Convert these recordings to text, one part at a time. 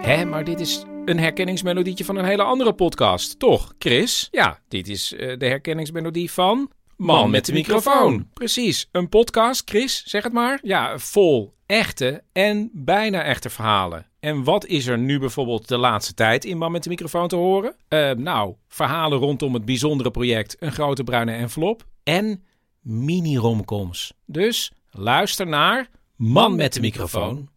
Hé, maar dit is een herkenningsmelodietje van een hele andere podcast, toch, Chris? Ja, dit is de herkenningsmelodie van Man met de microfoon. Precies, een podcast, Chris, zeg het maar. Ja, vol echte en bijna echte verhalen. En wat is er nu bijvoorbeeld de laatste tijd in Man met de microfoon te horen? Verhalen rondom het bijzondere project Een Grote Bruine Envelop en mini-romcoms. Dus luister naar Man met de microfoon.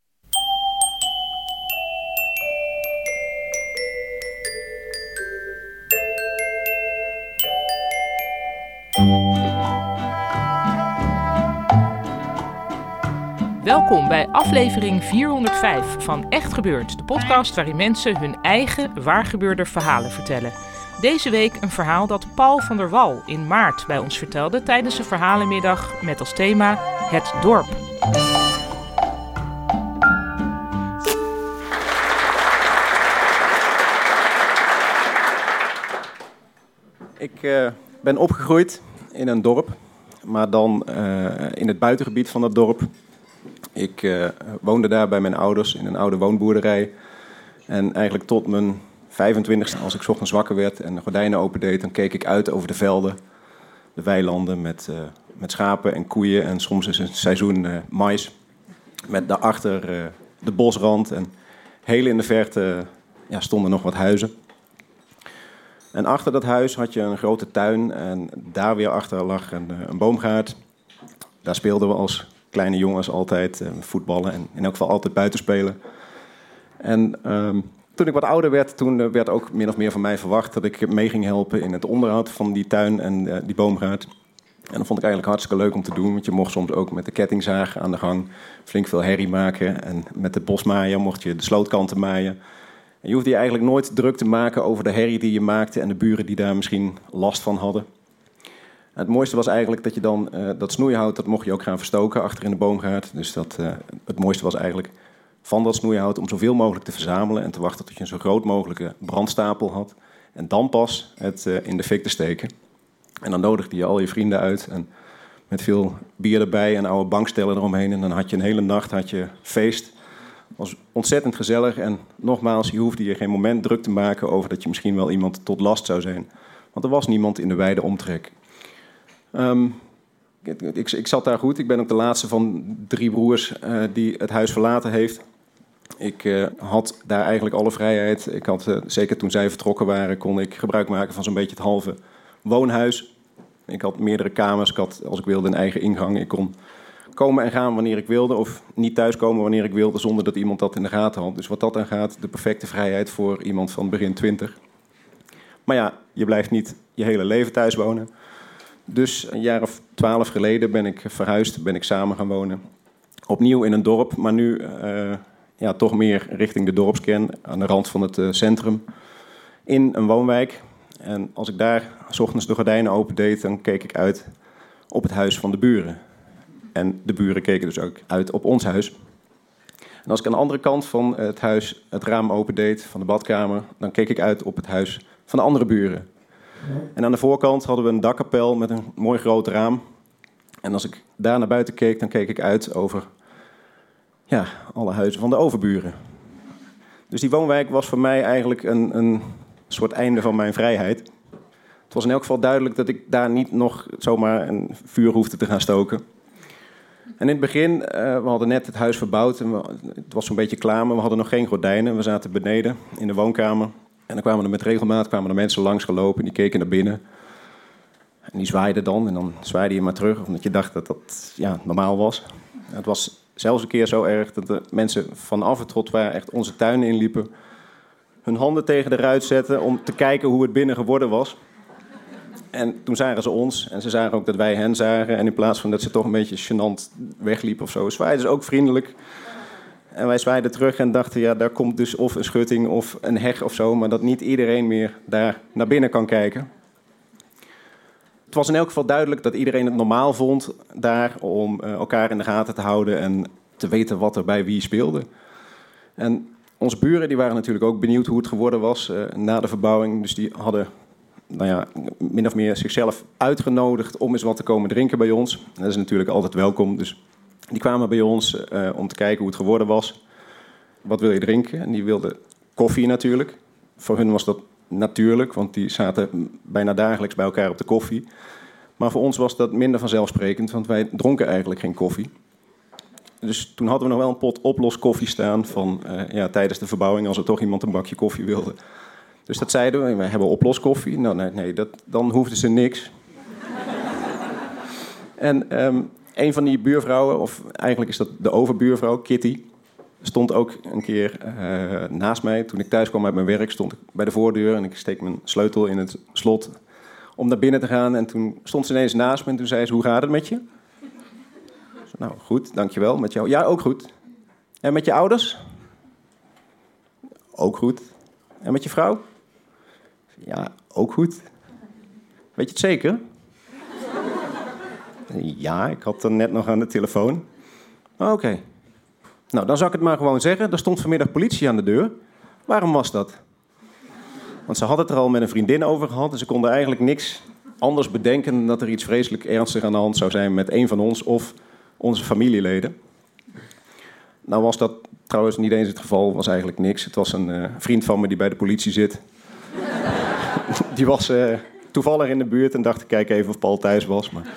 Welkom bij aflevering 405 van Echt Gebeurd, de podcast waarin mensen hun eigen waargebeurde verhalen vertellen. Deze week een verhaal dat Paul van der Wal in maart bij ons vertelde tijdens een verhalenmiddag met als thema Het Dorp. Ik ben opgegroeid in een dorp, maar dan in het buitengebied van dat dorp. Ik woonde daar bij mijn ouders in een oude woonboerderij. En eigenlijk tot mijn 25e, als ik 's ochtends wakker werd en de gordijnen opendeed, dan keek ik uit over de velden, de weilanden met schapen en koeien en soms is een seizoen mais. Met daarachter de bosrand en heel in de verte stonden nog wat huizen. En achter dat huis had je een grote tuin en daar weer achter lag een boomgaard. Daar speelden we als kleine jongens altijd voetballen en in elk geval altijd buiten spelen. En toen ik wat ouder werd, toen werd ook min of meer van mij verwacht dat ik mee ging helpen in het onderhoud van die tuin en die boomgaard. En dat vond ik eigenlijk hartstikke leuk om te doen, want je mocht soms ook met de kettingzaag aan de gang flink veel herrie maken. En met de bosmaaier mocht je de slootkanten maaien. En je hoefde je eigenlijk nooit druk te maken over de herrie die je maakte en de buren die daar misschien last van hadden. Het mooiste was eigenlijk dat je dan dat snoeihout, dat mocht je ook gaan verstoken achter in de boomgaard. Dus het mooiste was eigenlijk van dat snoeihout om zoveel mogelijk te verzamelen en te wachten tot je een zo groot mogelijke brandstapel had. En dan pas het in de fik te steken. En dan nodigde je al je vrienden uit en met veel bier erbij en oude bankstellen eromheen. En dan had je een hele nacht feest. Het was ontzettend gezellig en nogmaals, je hoefde je geen moment druk te maken over dat je misschien wel iemand tot last zou zijn. Want er was niemand in de wijde omtrek. Ik zat daar goed. Ik ben ook de laatste van 3 broers die het huis verlaten heeft. Ik had daar eigenlijk alle vrijheid. Ik had, zeker toen zij vertrokken waren, kon ik gebruik maken van zo'n beetje het halve woonhuis. Ik had meerdere kamers. Ik had, als ik wilde, een eigen ingang. Ik kon komen en gaan wanneer ik wilde. Of niet thuiskomen wanneer ik wilde, zonder dat iemand dat in de gaten had. Dus wat dat aan gaat, de perfecte vrijheid voor iemand van begin 20. Maar ja, je blijft niet je hele leven thuis wonen. Dus een jaar of 12 geleden ben ik verhuisd, ben ik samen gaan wonen. Opnieuw in een dorp, maar nu toch meer richting de dorpskern, aan de rand van het centrum. In een woonwijk. En als ik daar 's ochtends de gordijnen opendeed, dan keek ik uit op het huis van de buren. En de buren keken dus ook uit op ons huis. En als ik aan de andere kant van het huis het raam opendeed, van de badkamer, dan keek ik uit op het huis van de andere buren. En aan de voorkant hadden we een dakkapel met een mooi groot raam. En als ik daar naar buiten keek, dan keek ik uit over alle huizen van de overburen. Dus die woonwijk was voor mij eigenlijk een soort einde van mijn vrijheid. Het was in elk geval duidelijk dat ik daar niet nog zomaar een vuur hoefde te gaan stoken. En in het begin, we hadden net het huis verbouwd en het was zo'n beetje klaar, maar we hadden nog geen gordijnen. We zaten beneden in de woonkamer. En dan kwamen er met regelmaat mensen langs gelopen, die keken naar binnen. En die zwaaiden dan en dan zwaaide je maar terug, omdat je dacht dat dat normaal was. Het was zelfs een keer zo erg dat de mensen van Affertrot, waar echt onze tuin inliepen, hun handen tegen de ruit zetten om te kijken hoe het binnen geworden was. En toen zagen ze ons en ze zagen ook dat wij hen zagen. En in plaats van dat ze toch een beetje gênant wegliepen of zo, zwaaiden ze ook vriendelijk. En wij zwaaiden terug en dachten, daar komt dus of een schutting of een heg of zo, maar dat niet iedereen meer daar naar binnen kan kijken. Het was in elk geval duidelijk dat iedereen het normaal vond daar om elkaar in de gaten te houden en te weten wat er bij wie speelde. En onze buren die waren natuurlijk ook benieuwd hoe het geworden was na de verbouwing. Dus die hadden min of meer zichzelf uitgenodigd om eens wat te komen drinken bij ons. En dat is natuurlijk altijd welkom, dus die kwamen bij ons om te kijken hoe het geworden was. wat wil je drinken? En die wilden koffie natuurlijk. Voor hun was dat natuurlijk, want die zaten bijna dagelijks bij elkaar op de koffie. Maar voor ons was dat minder vanzelfsprekend, want wij dronken eigenlijk geen koffie. Dus toen hadden we nog wel een pot oploskoffie staan van tijdens de verbouwing, als er toch iemand een bakje koffie wilde. Dus dat zeiden we hebben oploskoffie. Nou, nee, dan hoefden ze niks. En een van die buurvrouwen, of eigenlijk is dat de overbuurvrouw, Kitty, stond ook een keer naast mij. Toen ik thuis kwam uit mijn werk, stond ik bij de voordeur en ik steek mijn sleutel in het slot om naar binnen te gaan. En toen stond ze ineens naast me en toen zei ze, hoe gaat het met je? Nou, goed, dankjewel. Met jou? Ja, ook goed. En met je ouders? Ook goed. En met je vrouw? Ja, ook goed. Weet je het zeker? Ja, ik had er net nog aan de telefoon. Oké. Nou, dan zal ik het maar gewoon zeggen. Er stond vanmiddag politie aan de deur. Waarom was dat? Want ze had het er al met een vriendin over gehad en ze konden eigenlijk niks anders bedenken dan dat er iets vreselijk ernstigs aan de hand zou zijn met een van ons of onze familieleden. Nou was dat trouwens niet eens het geval, was eigenlijk niks. Het was een vriend van me die bij de politie zit. Die was toevallig in de buurt en dacht, kijk even of Paul thuis was. Maar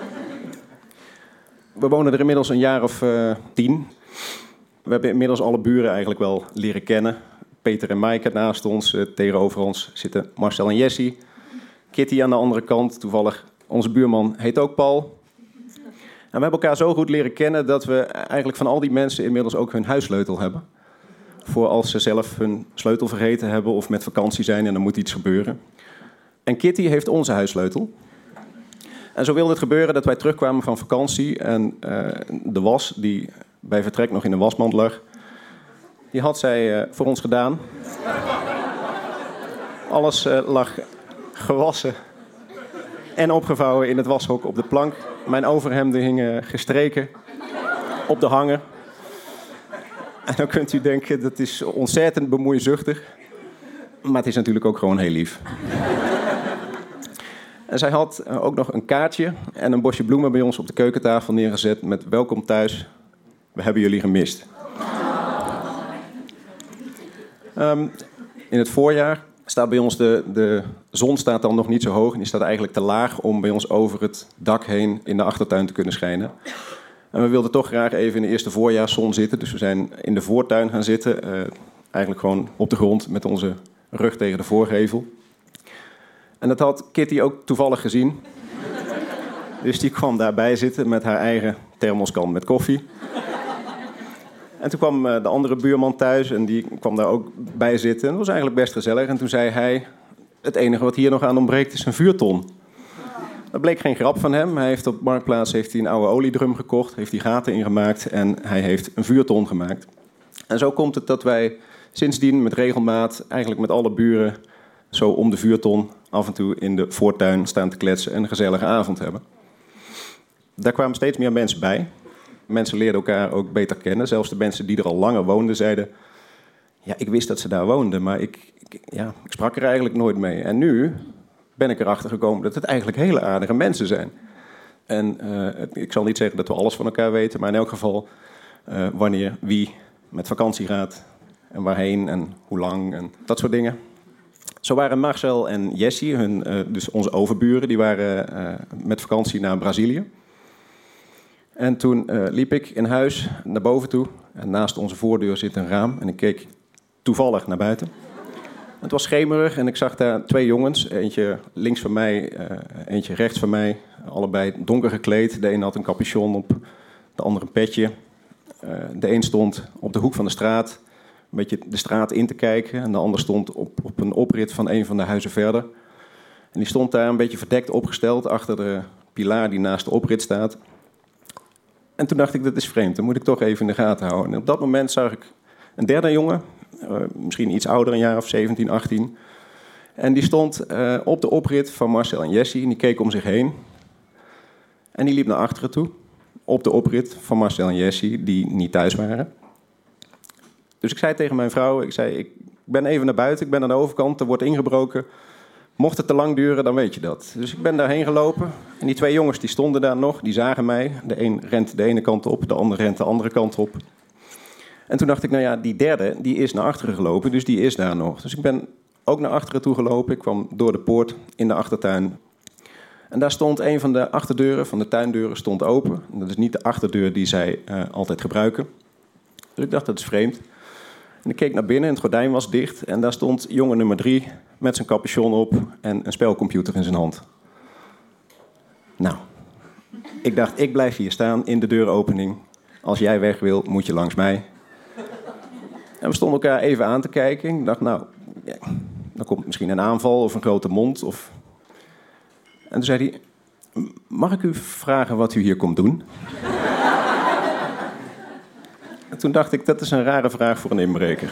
we wonen er inmiddels een jaar of 10. We hebben inmiddels alle buren eigenlijk wel leren kennen. Peter en Maaike naast ons, tegenover ons zitten Marcel en Jessie. Kitty aan de andere kant, toevallig onze buurman heet ook Paul. En we hebben elkaar zo goed leren kennen dat we eigenlijk van al die mensen inmiddels ook hun huissleutel hebben. Voor als ze zelf hun sleutel vergeten hebben of met vakantie zijn en er moet iets gebeuren. En Kitty heeft onze huissleutel. En zo wilde het gebeuren dat wij terugkwamen van vakantie en de was die bij vertrek nog in de wasmand lag, die had zij voor ons gedaan. Alles lag gewassen en opgevouwen in het washok op de plank. Mijn overhemden hingen gestreken op de hanger. En dan kunt u denken, dat is ontzettend bemoeizuchtig. Maar het is natuurlijk ook gewoon heel lief. En zij had ook nog een kaartje en een bosje bloemen bij ons op de keukentafel neergezet met welkom thuis, we hebben jullie gemist. In het voorjaar staat bij ons de zon staat dan nog niet zo hoog en die staat eigenlijk te laag om bij ons over het dak heen in de achtertuin te kunnen schijnen. En we wilden toch graag even in de eerste voorjaarszon zitten, dus we zijn in de voortuin gaan zitten, eigenlijk gewoon op de grond met onze rug tegen de voorgevel. En dat had Kitty ook toevallig gezien. Dus die kwam daarbij zitten met haar eigen thermoskan met koffie. En toen kwam de andere buurman thuis en die kwam daar ook bij zitten. En dat was eigenlijk best gezellig. En toen zei hij, het enige wat hier nog aan ontbreekt is een vuurton. Dat bleek geen grap van hem. Hij heeft op Marktplaats een oude oliedrum gekocht, heeft die gaten ingemaakt en hij heeft een vuurton gemaakt. En zo komt het dat wij sindsdien met regelmaat, eigenlijk met alle buren, zo om de vuurton af en toe in de voortuin staan te kletsen en een gezellige avond hebben. Daar kwamen steeds meer mensen bij. Mensen leerden elkaar ook beter kennen. Zelfs de mensen die er al langer woonden zeiden, ja, ik wist dat ze daar woonden, maar ik sprak er eigenlijk nooit mee. En nu ben ik erachter gekomen dat het eigenlijk hele aardige mensen zijn. En ik zal niet zeggen dat we alles van elkaar weten, maar in elk geval wanneer wie met vakantie gaat en waarheen en hoe lang en dat soort dingen. Zo waren Marcel en Jessie, dus onze overburen, die waren met vakantie naar Brazilië. En toen liep ik in huis naar boven toe. En naast onze voordeur zit een raam. En ik keek toevallig naar buiten. Het was schemerig en ik zag daar 2 jongens. Eentje links van mij, eentje rechts van mij. Allebei donker gekleed. De een had een capuchon op, de ander een petje. De een stond op de hoek van de straat, een beetje de straat in te kijken. En de ander stond op een oprit van een van de huizen verder. En die stond daar een beetje verdekt opgesteld achter de pilaar die naast de oprit staat. En toen dacht ik, dat is vreemd, dat moet ik toch even in de gaten houden. En op dat moment zag ik een derde jongen, misschien iets ouder, een jaar of 17, 18. En die stond op de oprit van Marcel en Jessie en die keek om zich heen. En die liep naar achteren toe, op de oprit van Marcel en Jessie, die niet thuis waren. Dus ik zei tegen mijn vrouw, ik ben even naar buiten, ik ben aan de overkant, er wordt ingebroken. Mocht het te lang duren, dan weet je dat. Dus ik ben daarheen gelopen. En die 2 jongens die stonden daar nog, die zagen mij. De een rent de ene kant op, de ander rent de andere kant op. En toen dacht ik, nou ja, die derde, die is naar achteren gelopen, dus die is daar nog. Dus ik ben ook naar achteren toe gelopen. Ik kwam door de poort in de achtertuin. En daar stond een van de achterdeuren, van de tuindeuren, stond open. En dat is niet de achterdeur die zij altijd gebruiken. Dus ik dacht, dat is vreemd. En ik keek naar binnen en het gordijn was dicht. En daar stond jongen nummer 3 met zijn capuchon op en een spelcomputer in zijn hand. Nou, ik dacht, ik blijf hier staan in de deuropening. Als jij weg wil, moet je langs mij. En we stonden elkaar even aan te kijken. Ik dacht, nou, ja, dan komt misschien een aanval of een grote mond. En toen zei hij, mag ik u vragen wat u hier komt doen? En toen dacht ik, dat is een rare vraag voor een inbreker.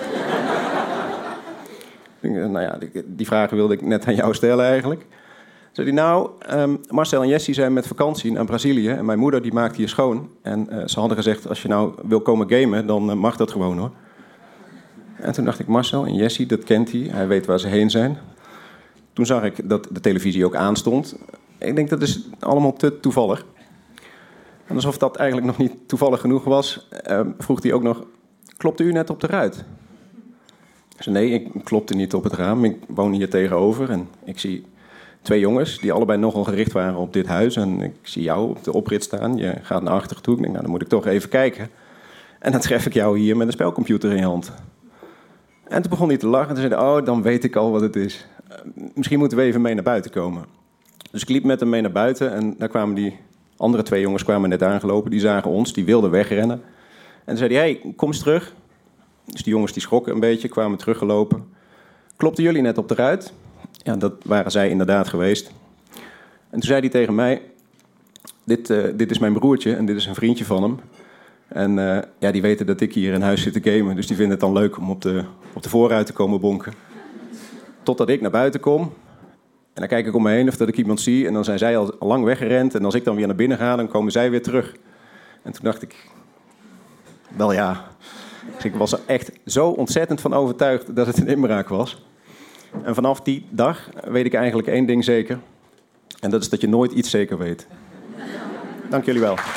Nou ja, die vragen wilde ik net aan jou stellen eigenlijk. Toen zei hij, nou, Marcel en Jessie zijn met vakantie naar Brazilië. En mijn moeder die maakt hier schoon. En ze hadden gezegd, als je nou wil komen gamen, dan mag dat gewoon hoor. En toen dacht ik, Marcel en Jessie, dat kent hij. Hij weet waar ze heen zijn. Toen zag ik dat de televisie ook aanstond. Ik denk, dat is allemaal te toevallig. En alsof dat eigenlijk nog niet toevallig genoeg was, vroeg hij ook nog, klopte u net op de ruit? Ik zei, nee, ik klopte niet op het raam. Ik woon hier tegenover en ik zie 2 jongens die allebei nogal gericht waren op dit huis. En ik zie jou op de oprit staan. Je gaat naar achteren toe. Ik denk, nou, dan moet ik toch even kijken. En dan tref ik jou hier met een spelcomputer in je hand. En toen begon hij te lachen en toen zei hij, oh, dan weet ik al wat het is. Misschien moeten we even mee naar buiten komen. Dus ik liep met hem mee naar buiten en daar kwamen die andere 2 jongens kwamen net aangelopen. Die zagen ons, die wilden wegrennen. En toen zei hij, hey, kom eens terug. Dus die jongens die schrokken een beetje, kwamen teruggelopen. Klopten jullie net op de ruit? Ja, dat waren zij inderdaad geweest. En toen zei hij tegen mij, dit is mijn broertje en dit is een vriendje van hem. En ja, die weten dat ik hier in huis zit te gamen. Dus die vinden het dan leuk om op de voorruit te komen bonken. Totdat ik naar buiten kom. En dan kijk ik om me heen of dat ik iemand zie. En dan zijn zij al lang weggerend. En als ik dan weer naar binnen ga, dan komen zij weer terug. En toen dacht ik, wel ja. Dus ik was er echt zo ontzettend van overtuigd dat het een inbraak was. En vanaf die dag weet ik eigenlijk 1 ding zeker. En dat is dat je nooit iets zeker weet. Dank jullie wel.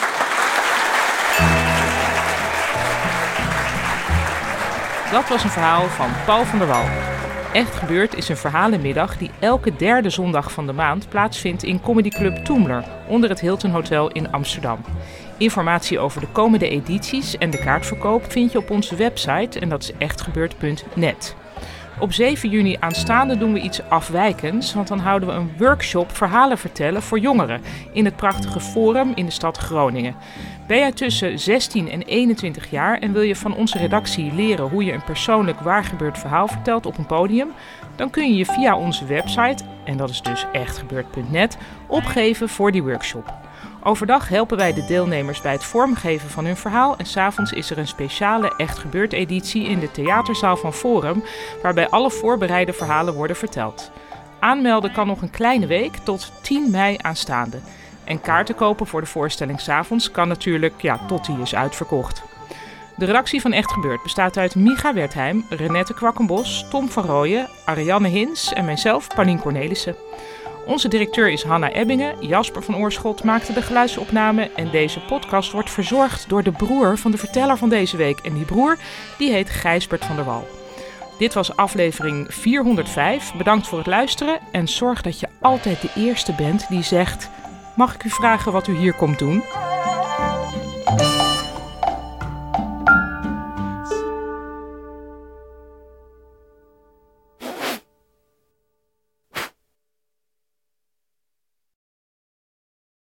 Dat was een verhaal van Paul van der Wal. Echt Gebeurd is een verhalenmiddag die elke 3e zondag van de maand plaatsvindt in Comedy Club Toemler onder het Hilton Hotel in Amsterdam. Informatie over de komende edities en de kaartverkoop vind je op onze website en dat is echtgebeurd.net. Op 7 juni aanstaande doen we iets afwijkends, want dan houden we een workshop verhalen vertellen voor jongeren in het prachtige Forum in de stad Groningen. Ben jij tussen 16 en 21 jaar en wil je van onze redactie leren hoe je een persoonlijk waargebeurd verhaal vertelt op een podium? Dan kun je je via onze website, en dat is dus echtgebeurd.net, opgeven voor die workshop. Overdag helpen wij de deelnemers bij het vormgeven van hun verhaal en 's avonds is er een speciale Echt Gebeurd editie in de theaterzaal van Forum, waarbij alle voorbereide verhalen worden verteld. Aanmelden kan nog een kleine week tot 10 mei aanstaande. En kaarten kopen voor de voorstelling 's avonds kan natuurlijk tot die is uitverkocht. De redactie van Echt Gebeurd bestaat uit Micha Wertheim, Renette Kwakkenbos, Tom van Rooyen, Arianne Hins en mijzelf, Paulien Cornelissen. Onze directeur is Hanna Ebbingen, Jasper van Oorschot maakte de geluidsopname en deze podcast wordt verzorgd door de broer van de verteller van deze week. En die broer, die heet Gijsbert van der Wal. Dit was aflevering 405. Bedankt voor het luisteren en zorg dat je altijd de eerste bent die zegt, mag ik u vragen wat u hier komt doen?